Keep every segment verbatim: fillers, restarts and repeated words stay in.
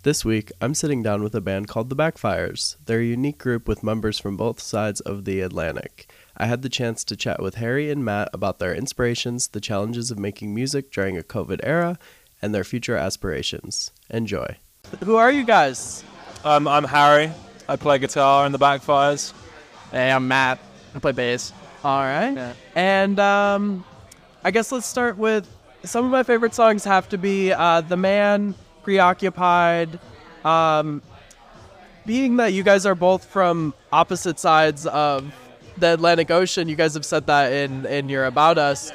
This week, I'm sitting down with a band called The Backfires. They're a unique group with members from both sides of the Atlantic. I had the chance to chat with Harry and Matt about their inspirations, the challenges of making music during a COVID era, and their future aspirations. Enjoy. Who are you guys? Um, I'm Harry. I play guitar in The Backfires. Hey, I'm Matt. I play bass. All right. Yeah. And um, I guess let's start with some of my favorite songs have to be uh, The Man, Preoccupied. Um, being that you guys are both from opposite sides of the Atlantic Ocean, you guys have said that in, in your About Us.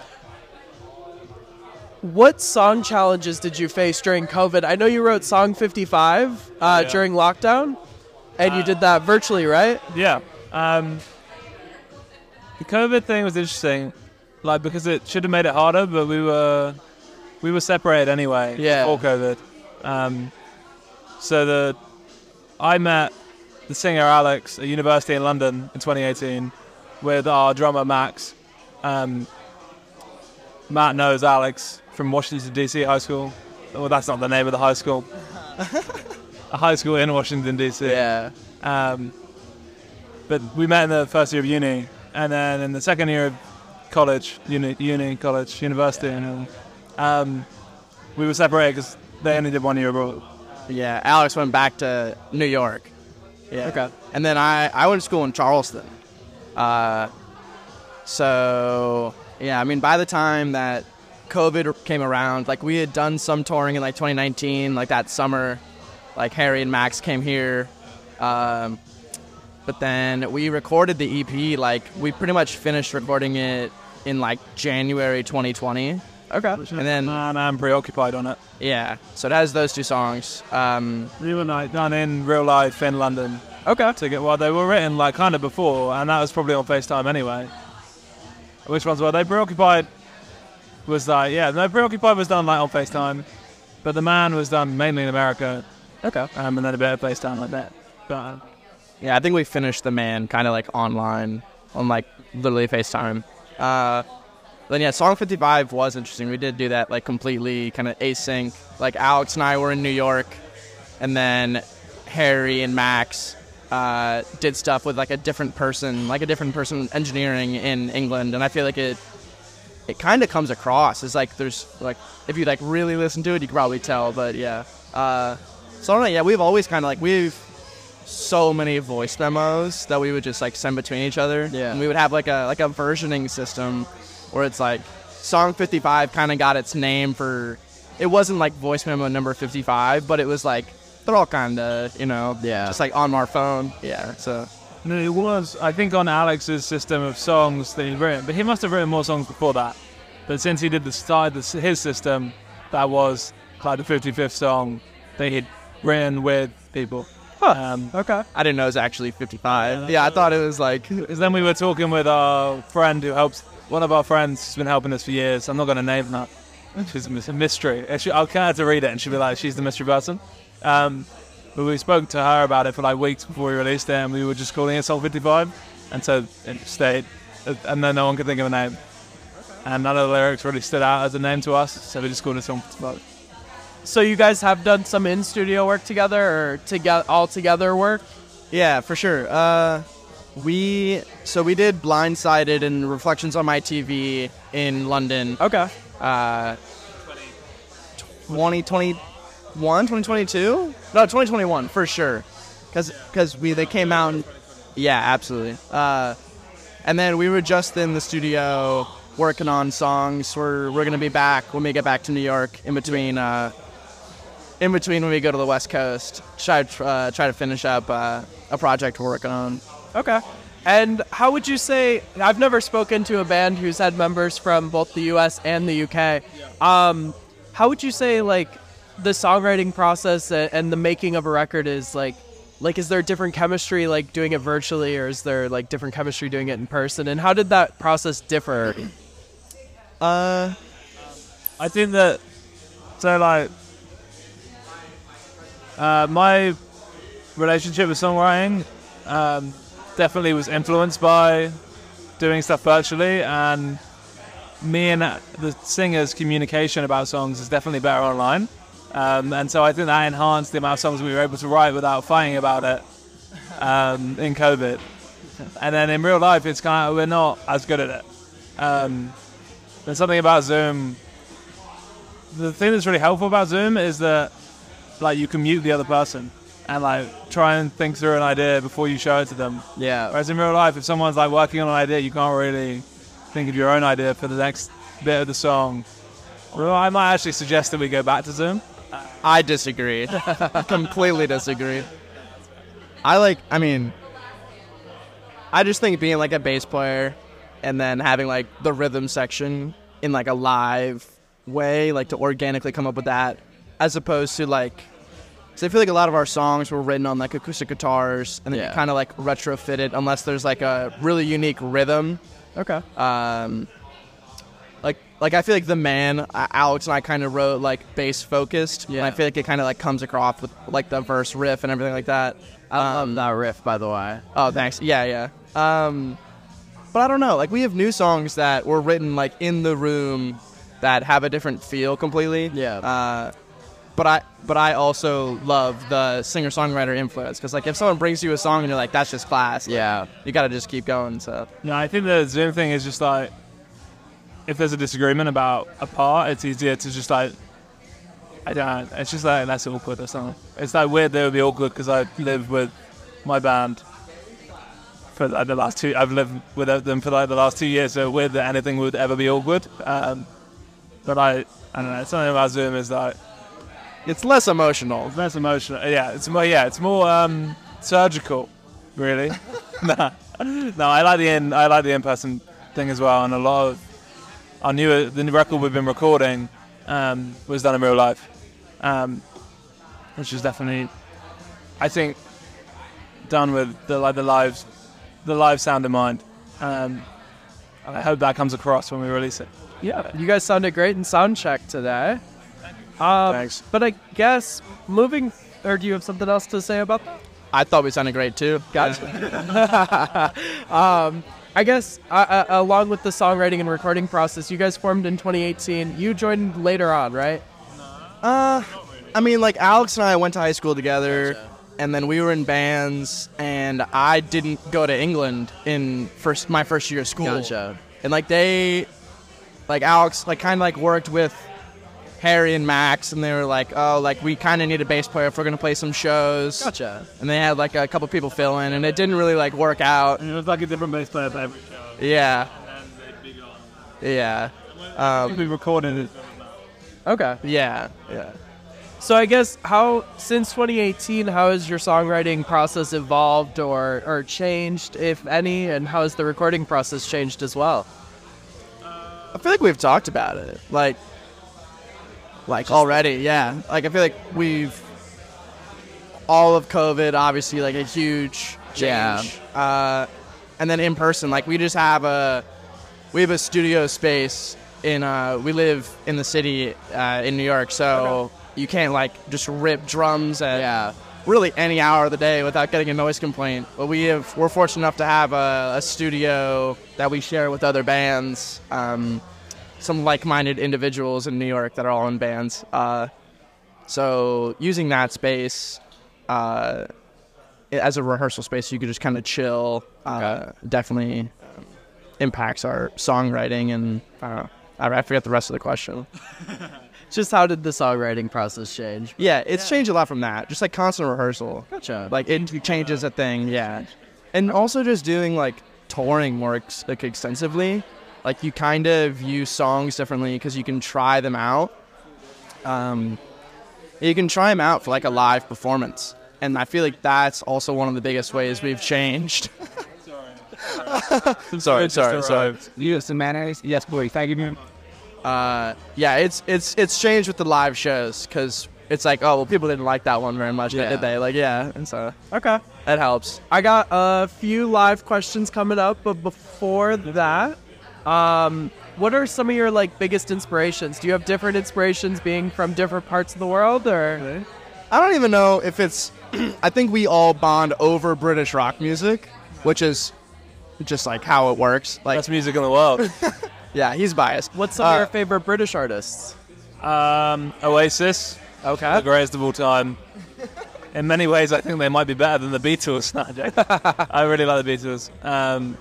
What song challenges did you face during COVID? I know you wrote Song fifty-five uh, Yeah. during lockdown, and you Uh, did that virtually, right? Yeah. Um, the COVID thing was interesting, like because it should have made it harder, but we were we were separated anyway. Yeah. Before COVID. Um, so the I met the singer Alex at university in London in twenty eighteen with our drummer Max. Um, Matt knows Alex from Washington D C High School. Well, that's not the name of the high school. A high school in Washington D C. Yeah. Um, but we met in the first year of uni, and then in the second year of college, uni, uni college, university, and um, we were separated because they only did one year abroad. Yeah, Alex went back to New York. Yeah. Okay. And then I, I went to school in Charleston. Uh, so, yeah, I mean, by the time that COVID came around, like, we had done some touring in, like, twenty nineteen, like, that summer. Like, Harry and Max came here. Um, but then we recorded the E P, like, we pretty much finished recording it in, like, January twenty twenty. Okay. And then, And I'm preoccupied on it. yeah, so it has those two songs. Um, We were like done in real life in London. Okay. To get well, they were written like kind of before, and that was probably on FaceTime anyway. Which ones were they? Preoccupied was like yeah, no, Preoccupied was done like on FaceTime, but The Man was done mainly in America. Okay. Um, and then a bit of FaceTime like that. But uh, Yeah, I think we finished The Man kind of like online, on like literally FaceTime. Uh, then yeah, Song fifty-five was interesting. We did do that like completely kind of async. Like Alex and I were in New York, and then Harry and Max uh, did stuff with like a different person, like a different person engineering in England. And I feel like it it kind of comes across as like there's like if you like really listen to it, you can probably tell. But yeah, uh, so I don't know, yeah, we've always kind of like we've. so many voice memos that we would just like send between each other. Yeah. And we would have like a like a versioning system where it's like Song fifty-five kind of got its name for it wasn't like voice memo number fifty-five, but it was like they're all kind of, you know, Yeah. just like on our phone. Yeah. So no, it was I think on Alex's system of songs that he'd written, but he must have written more songs before that. But since he did the start of his system, that was like the fifty-fifth song that he'd written with people. Huh. Um, Okay. I didn't know it was actually fifty-five. Yeah, I thought it was like Because then we were talking with our friend who helps, one of our friends who's been helping us for years. I'm not going to name her. She's a mystery. She, I'll kind of have to read it and she'll be like, she's the mystery person. Um, but we spoke to her about it for like weeks before we released it, and we were just calling it Song fifty-five. And so it stayed. And then no one could think of a name. And none of the lyrics really stood out as a name to us, so we just called it Song fifty-five. So you guys have done some in-studio work together, or together all together work? yeah, for sure. Uh, we so we did Blindsided and Reflections on My T V in London. Okay. Uh, twenty twenty-one, twenty twenty-two? No, twenty twenty-one for sure. Cause, cause we they came out. And, yeah, absolutely. Uh, and then we were just in the studio working on songs. We're we're gonna be back when we get back to New York. In between, uh, in between when we go to the West Coast, try to uh, try to finish up uh, a project we're working on. Okay. And how would you say, I've never spoken to a band who's had members from both the U S and the U K. Um, how would you say, like, the songwriting process a- and the making of a record is, like, like, is there different chemistry, like, doing it virtually, or is there, like, different chemistry doing it in person? And how did that process differ? Uh, I think that, so like, uh, my relationship with songwriting um, definitely was influenced by doing stuff virtually, and me and the singer's communication about songs is definitely better online. Um, and so I think that enhanced the amount of songs we were able to write without fighting about it um, in COVID. And then in real life, it's kind of, we're not as good at it. Um, there's something about Zoom. The thing that's really helpful about Zoom is that like you can mute the other person and like try and think through an idea before you show it to them. Yeah. Whereas in real life, if someone's like working on an idea, you can't really think of your own idea for the next bit of the song. Well, I might actually suggest that we go back to Zoom. I disagree. Completely disagree. I like, I mean, I just think being like a bass player and then having like the rhythm section in like a live way, like to organically come up with that, as opposed to like, because I feel like a lot of our songs were written on like acoustic guitars and then Yeah. you kind of like retrofit it unless there's like a really unique rhythm. Okay. Um, like, like I feel like The Man, uh, Alex and I kind of wrote like bass focused. Yeah. And I feel like it kind of like comes across with like the verse riff and everything like that. I love that riff, by the way. Oh, thanks. Yeah, yeah. Um, but I don't know. Like we have new songs that were written like in the room that have a different feel completely. Yeah. Uh, but I, but I also love the singer-songwriter influence because like if someone brings you a song and you're like, that's just class. like, Yeah. You gotta just keep going. So. No, I think the Zoom thing is just like, if there's a disagreement about a part, it's easier to just like, I don't know, it's just like, that's awkward or something. It's like weird that it would be awkward because I live with my band for like the last two, I've lived with them for like the last two years, so weird that anything would ever be awkward. Um, but I, I don't know, something about Zoom is like, It's less emotional. it's less emotional. Yeah, it's more, yeah, it's more um, surgical, really. no, no, I like the in, I like the in-person thing as well, and a lot of our new, the new record we've been recording um, was done in real life, um, which is definitely, I think, done with the like the live, the live sound in mind. Um, I hope that comes across when we release it. Yeah. You guys sounded great in sound check today. Um, Thanks. But I guess moving, or do you have something else to say about that? I thought we sounded great too. Gotcha. um, I guess uh, uh, along with the songwriting and recording process, you guys formed in twenty eighteen. You joined later on, right? Uh, I mean, like Alex and I went to high school together, and then we were in bands. And I didn't go to England in first my first year of school. Gotcha. And like they, like Alex, like kind of like worked with Harry and Max, and they were like, oh, like we kind of need a bass player if we're gonna play some shows. Gotcha. And they had like a couple people fill in, and it didn't really like work out. And it was like a different bass player for every show. Yeah, And they'd be gone. yeah, um, We recorded it. Okay. yeah, yeah. So I guess how since twenty eighteen, how has your songwriting process evolved or or changed, if any, and how has the recording process changed as well? I feel like we've talked about it, like, like already, yeah. Like I feel like we've all of COVID, obviously, like a huge change. Yeah. Uh, and then in person, like we just have a we have a studio space in uh we live in the city uh, in New York, so you can't like just rip drums at Yeah. really any hour of the day without getting a noise complaint. But we have we're fortunate enough to have a, a studio that we share with other bands, um, some like-minded individuals in New York that are all in bands. Uh, so using that space uh, as a rehearsal space, you could just kind of chill. Uh, definitely um, impacts our songwriting, and uh, I, I forget the rest of the question. Just how did the songwriting process change? Yeah, it's changed a lot from that. Just like constant rehearsal. Gotcha. Like it changes a thing, yeah. And also just doing like touring more ex- like extensively. Like you kind of view songs differently because you can try them out. Um, you can try them out for like a live performance, and I feel like that's also one of the biggest ways we've changed. sorry, sorry, sorry. You have some mayonnaise? Yes, boy. Thank you. Uh, yeah, it's it's it's changed with the live shows because it's like, oh well, people didn't like that one very much, Yeah. did they? Like, yeah, and so Okay. that helps. I got a few live questions coming up, but before that, um, what are some of your like biggest inspirations? Do you have different inspirations being from different parts of the world, or? I don't even know if it's. I think we all bond over British rock music, which is just like how it works. Like, Best music in the world. yeah, he's biased. What's some of Uh, your favorite British artists? um, Oasis, Okay. The greatest of all time. In many ways, I think they might be better than the Beatles. No, I'm joking. I really like the Beatles. Um,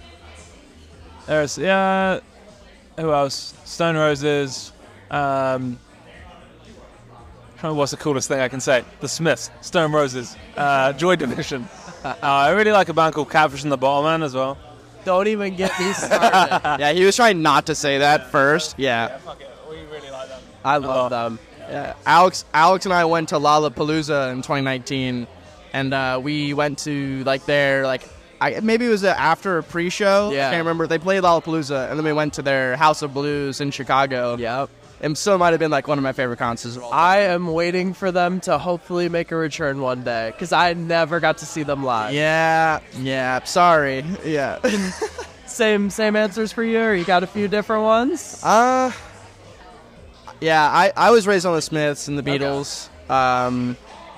there's, yeah, who else? Stone Roses. Um, what's the coolest thing I can say? The Smiths, Stone Roses, uh, Joy Division. Uh, I really like a band called Catfish and the Bottlemen as well. Don't even get me started. Yeah, he was trying not to say that first. Yeah. Yeah, fuck it. We really like them. I love them. Yeah, Alex, Alex and I went to Lollapalooza in twenty nineteen, and uh, we went to like their like I, maybe it was a after a pre-show. Yeah. I can't remember. They played Lollapalooza, and then we went to their House of Blues in Chicago. Yep. And so it might have been like one of my favorite concerts of all time. I am waiting for them to hopefully make a return one day because I never got to see them live. Yeah, yeah. Sorry. Yeah. Same same answers for you, or you got a few different ones? uh. Yeah, I, I was raised on the Smiths and the Beatles. Um.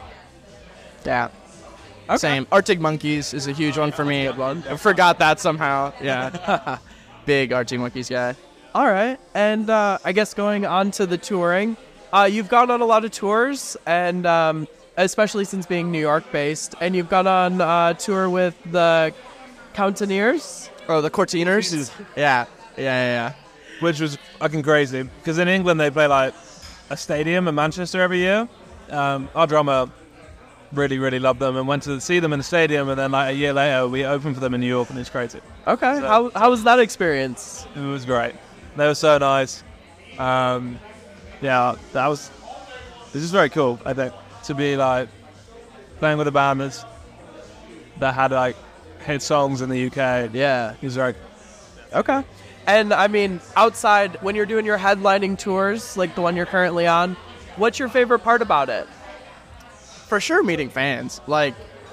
Yeah. Okay. Same. Arctic Monkeys is a huge one for me. Good one. I forgot that somehow. Yeah. Big Arctic Monkeys guy. All right, and uh, I guess going on to the touring, uh, you've gone on a lot of tours, and um, especially since being New York based, and you've gone on uh, tour with the Countineers. Oh, the Cortiners? Yeah. Yeah, yeah, yeah. Which was fucking crazy. Because in England, they play like a stadium in Manchester every year. Um, our drummer really, really loved them and went to see them in the stadium. And then like a year later, we opened for them in New York, and it's crazy. Okay, So- how how was that experience? It was great. They were so nice. Um, yeah, that was. This is very cool. I think to be like playing with a band that's, that had like hit songs in the U K. Yeah. It was very. Okay. And I mean, outside when you're doing your headlining tours, like the one you're currently on, what's your favorite part about it? For sure, meeting fans. Like,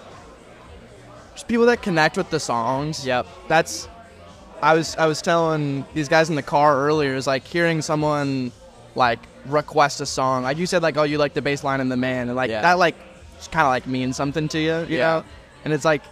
just people that connect with the songs. Yep. That's. I was I was telling these guys in the car earlier, is like hearing someone like request a song. Like you said, like, oh, you like the bass line and the man, and like Yeah. that like kind of like means something to you, you Yeah. know. And it's like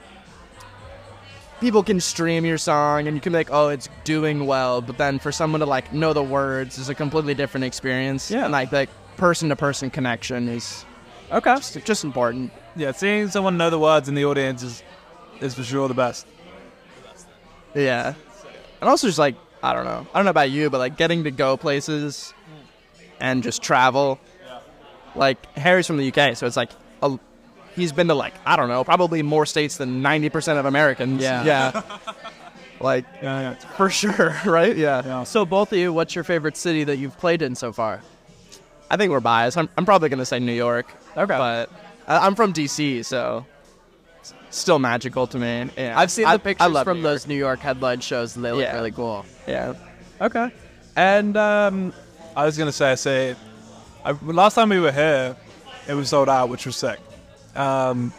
people can stream your song and you can be like, oh, it's doing well, but then for someone to like know the words is a completely different experience. Yeah. And like that person to person connection is Okay. just, just important. Yeah, seeing someone know the words in the audience is is for sure the best. Yeah. And also just like, I don't know. I don't know about you, but like getting to go places and just travel. Like Harry's from the U K, so it's like a, he's been to like, I don't know, probably more states than ninety percent of Americans. Yeah. Yeah. Like, Yeah, yeah. for sure, right? Yeah. So both of you, what's your favorite city that you've played in so far? I think we're biased. I'm, I'm probably going to say New York. Okay. But I, I'm from D C, so it's still magical to me. Yeah. I've seen I- the pictures I love from New York. those New York headline shows, and they look Yeah. really cool. Yeah. Okay. And um, I was gonna say, I say, I, last time we were here, it was sold out, which was sick. Um,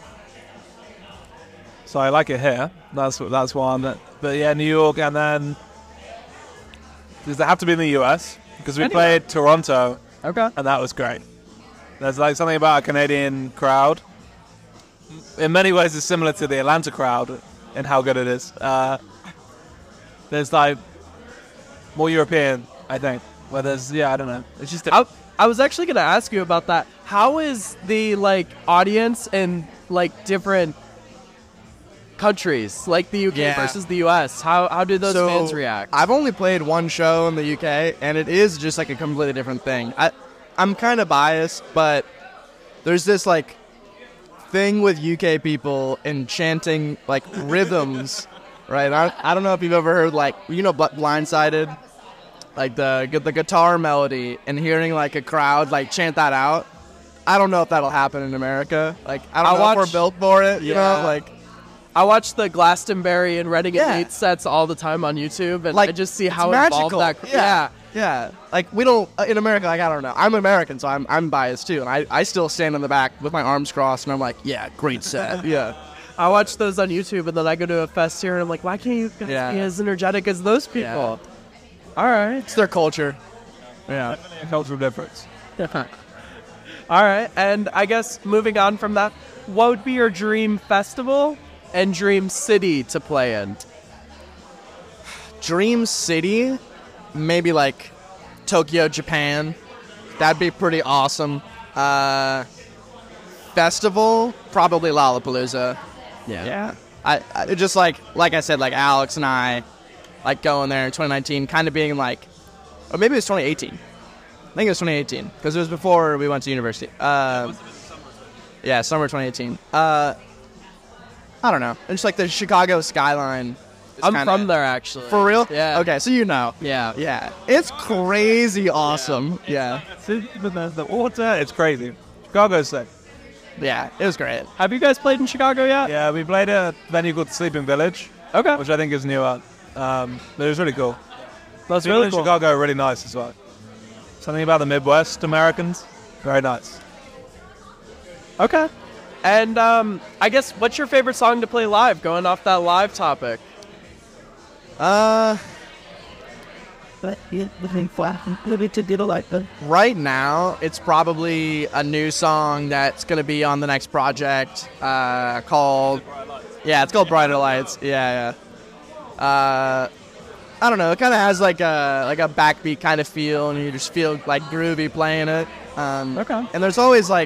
so I like it here. That's that's one. But, but yeah, New York, and then does it have to be in the U S? Because we Anywhere. played Toronto, okay. and that was great. There's like something about a Canadian crowd. In many ways, it's similar to the Atlanta crowd in how good it is. Uh, there's like more European, I think. Where there's, yeah, I don't know. It's just I, I was actually going to ask you about that. How is the like audience in like different countries, like the U K Yeah. versus the U S? How how do those So, fans react? I've only played one show in the U K, and it is just like a completely different thing. I, I'm kind of biased, but there's this like thing with U K people in chanting like rhythms, right? I, I don't know if you've ever heard like, you know, Bl- Blindsided, like the the guitar melody, and hearing like a crowd like chant that out. I don't know if that'll happen in America. Like, I don't I know if watch- we're built for it. You Yeah. know, like. I watch the Glastonbury and Reading Yeah. and Leeds sets all the time on YouTube, and Like, I just see it's how magical. involved that. Yeah. Yeah, like we don't uh, in America. Like I don't know. I'm American, so I'm I'm biased too, and I, I still stand in the back with my arms crossed, and I'm like, yeah, great set. Yeah, I watch those on YouTube, and then I go to a fest here, and I'm like, why can't you guys Yeah. be as energetic as those people? Yeah. All right. it's their culture. Yeah, a cultural difference. All right, and I guess moving on from that, what would be your dream festival and dream city to play in? Dream City, maybe like Tokyo, Japan. That'd be pretty awesome. Uh, festival, probably Lollapalooza. Yeah. Yeah. I, I just like like I said, like Alex and I, like going there in twenty nineteen, kind of being like, or maybe it was twenty eighteen. I think it was twenty eighteen because it was before we went to university. Uh, yeah, summer twenty eighteen. Uh, I don't know. And just like the Chicago skyline. is I'm kinda- from there actually. For real? Yeah. Okay, so you know. Yeah. Yeah. It's crazy awesome. Yeah. The, the water, it's crazy. Chicago's sick. Yeah. It was great. Have you guys played in Chicago yet? Yeah, we played at a venue called Sleeping Village, Okay. which I think is newer. Um, but it was really cool. That's People really in cool. Chicago are really nice as well. Something about the Midwest Americans, very nice. Okay. And um, I guess what's your favorite song to play live? Going off that live topic. Uh, But yeah, living flat and living to diddle like that. right now, it's probably a new song that's going to be on the next project uh, called... Yeah, it's called Brighter Lights. Yeah, yeah. Uh, I don't know. It kind of has like a like a backbeat kind of feel, and you just feel like groovy playing it. Um, Okay. And there's always like...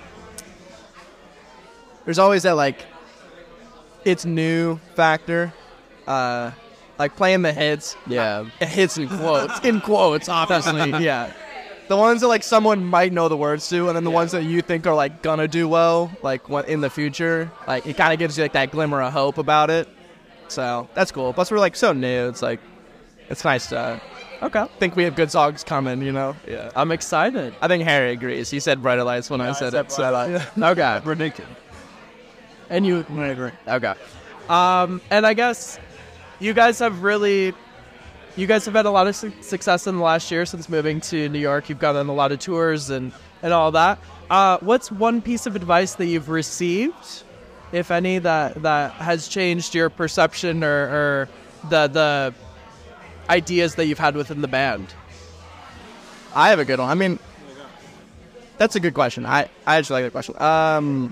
There's always that like... It's new factor. Uh, like playing the hits. Yeah. Hits in quotes. In quotes, obviously. Yeah. The ones that like someone might know the words to, and then the ones that you think are like gonna do well, like what in the future. Like it kind of gives you like that glimmer of hope about it. So that's cool. Plus we're like so new. It's like it's nice to Okay. think we have good songs coming. You know. Yeah. I'm excited. I think Harry agrees. He said Brighter Lights when I said it. So like, Okay. Ridiculous. And you. I agree. Okay. Um, and I guess you guys have really, you guys have had a lot of su- success in the last year since moving to New York. You've gone on a lot of tours and, and all that. Uh, what's one piece of advice that you've received, if any, that, that has changed your perception or, or the the ideas that you've had within the band? I have a good one. I mean, that's a good question. I, I actually like that question. Um,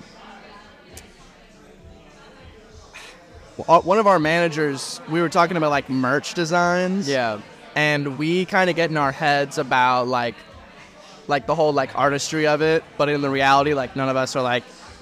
well, one of our managers, we were talking about like merch designs. Yeah. And we kind of get in our heads about like, like the whole like artistry of it, but in the reality, like none of us are like,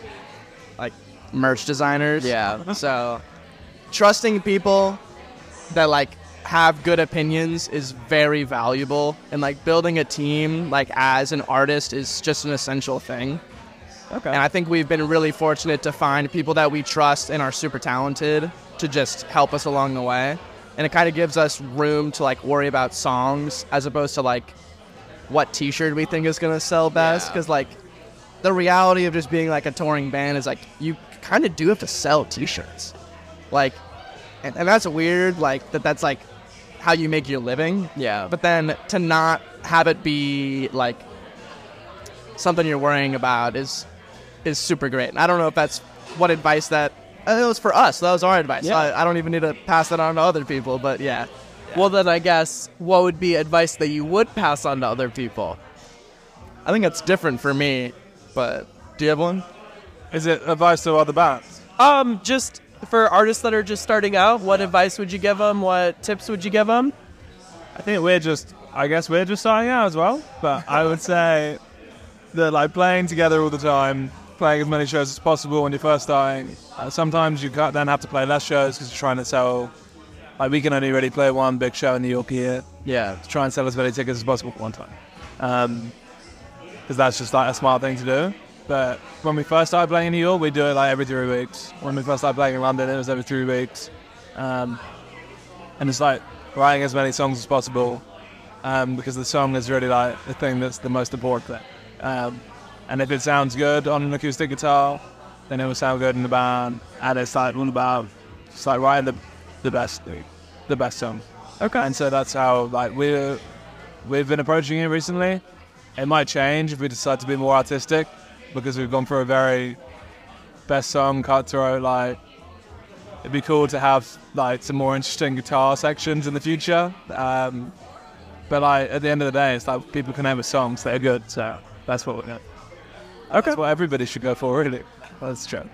like merch designers. Yeah. So, trusting people that like have good opinions is very valuable, and like building a team like as an artist is just an essential thing. Okay. And I think we've been really fortunate to find people that we trust and are super talented to just help us along the way. And it kind of gives us room to like worry about songs as opposed to like what t-shirt we think is going to sell best. Yeah. Because like the reality of just being like a touring band is like you kind of do have to sell t-shirts. Like, and, and that's weird, like that that's like how you make your living. Yeah. But then to not have it be like something you're worrying about is is super great. And I don't know if that's what advice that uh, it was for us. That was our advice. Yeah. I, I don't even need to pass that on to other people. But yeah, Well, then I guess what would be advice that you would pass on to other people? I think that's different for me. But do you have one? Is it advice to other bands? Um, just for artists that are just starting out, what advice would you give them? What tips would you give them? I think we're just, I guess we're just starting out as well. But I would say that like playing together all the time, playing as many shows as possible when you're first starting. Uh, sometimes you can't then have to play less shows because you're trying to sell. Like we can only really play one big show in New York a year. Yeah. To try and sell as many tickets as possible at one time. Um, because that's just like a smart thing to do. But when we first started playing in New York, we do it like every three weeks. When we first started playing in London, it was every three weeks. Um, and it's like writing as many songs as possible, um, because the song is really like the thing that's the most important thing. Um, and if it sounds good on an acoustic guitar, then it will sound good in the band. And it's like all about just like writing the the best the best song. Okay. And so that's how like we we've been approaching it recently. It might change if we decide to be more artistic, because we've gone for a very best song cutthroat. Like it'd be cool to have like some more interesting guitar sections in the future. Um, but like at the end of the day, it's like people can have songs that are good. So that's what we're doing. Okay. That's what everybody should go for, really. That's true.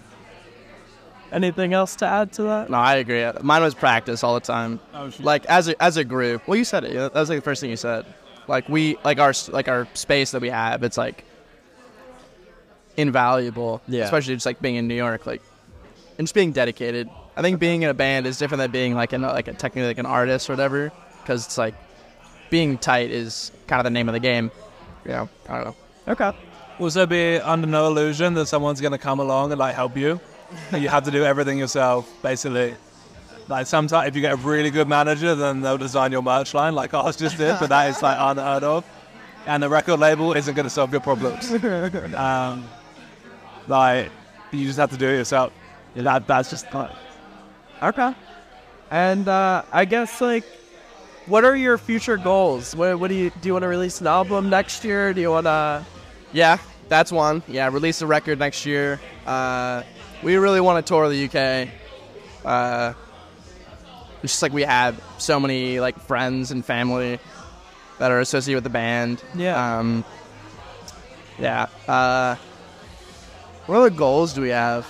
Anything else to add to that? No, I agree. Mine was practice all the time. Oh, shit. Like as a as a group. Well, you said it. Yeah, that was like the first thing you said. Like we like our like our space that we have. It's like invaluable. Yeah. Especially just like being in New York, like and just being dedicated. I think being in a band is different than being like in a, like a, technically like an artist or whatever, because it's like being tight is kind of the name of the game. You know, I don't know. Okay. Will there be under no illusion that someone's going to come along and like help you? You have to do everything yourself, basically. Like sometimes if you get a really good manager, then they'll design your merch line like ours just did, but that is like unheard of. And the record label isn't going to solve your problems. um, like you just have to do it yourself. Yeah, that that's just fun. Okay. And uh, I guess like, what are your future goals? What, what do you do? You want to release an album next year? Do you want to? Yeah, that's one. Yeah, release a record next year. Uh, we really want to tour the U K. Uh, it's just like we have so many like friends and family that are associated with the band. Yeah. Um, yeah. Uh, what other goals do we have?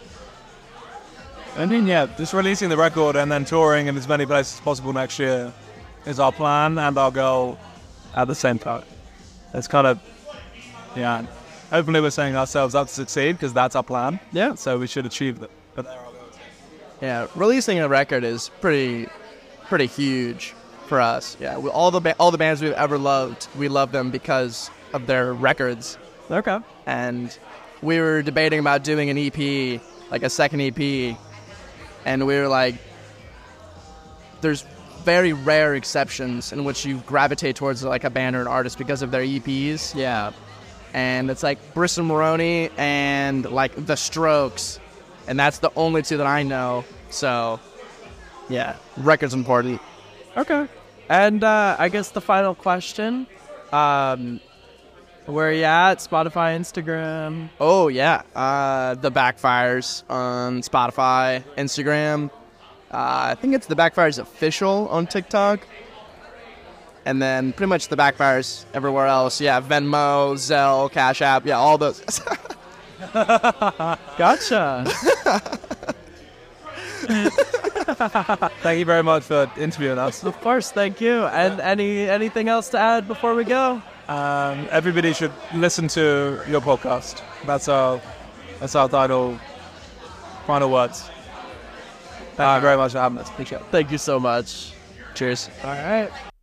I mean, yeah, just releasing the record and then touring in as many places as possible next year is our plan and our goal at the same time. It's kind of, yeah, hopefully we're setting ourselves up to succeed because that's our plan. Yeah. So we should achieve that. But there are our goals. Yeah, releasing a record is pretty, pretty huge for us. Yeah, we, all the ba- all the bands we've ever loved, we love them because of their records. Okay. And we were debating about doing an E P, like a second E P, and we were like, there's very rare exceptions in which you gravitate towards like a band or an artist because of their E Ps. Yeah. And it's like Bristol Maroney and like The Strokes, and that's the only two that I know. So, yeah, record's important. Okay. And uh, I guess the final question, um, where are you at? Spotify, Instagram? Oh yeah, uh, The Backfires on Spotify, Instagram. Uh, I think it's The Backfires official on TikTok. And then pretty much The Backfires everywhere else. Yeah, Venmo, Zelle, Cash App. Yeah, all those. Gotcha. Thank you very much for interviewing us. Of course, thank you. And any anything else to add before we go? Um, everybody should listen to your podcast. That's our, that's our title. Final words. Thank you very much for having us. Appreciate it. Thank you so much. Cheers. All right.